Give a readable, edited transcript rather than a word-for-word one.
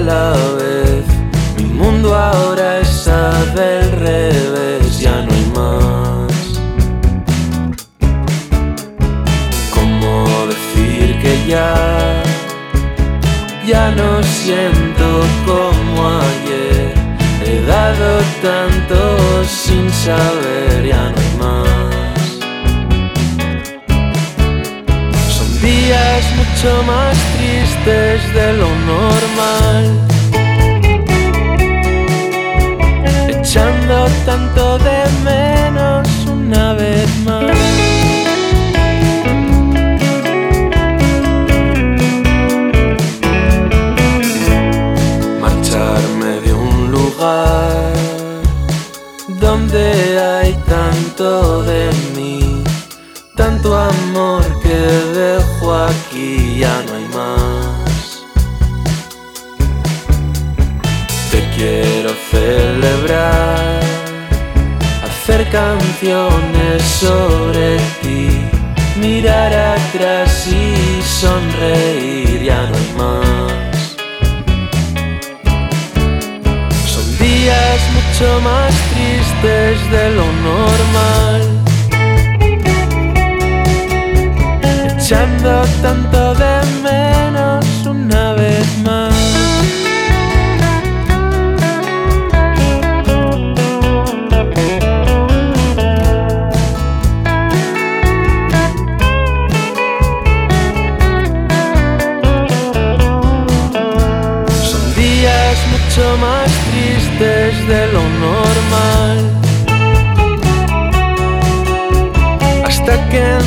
la vez. Mi mundo ahora es del revés, ya no hay más. ¿Cómo decir que ya no siento como ayer? He dado tanto sin saber, ya no hay más. Son días mucho más tristes de lo normal, echando tanto de menos una vez más. Marcharme de un lugar donde hay tanto de mí, tanto amor que dejo aquí, ya no hay más. Te quiero celebrar, hacer canciones sobre ti, mirar atrás y sonreír, ya no hay más. Son días mucho más tristes de lo normal, echando tanto de menos una vez más. Son días mucho más tristes de lo normal, hasta que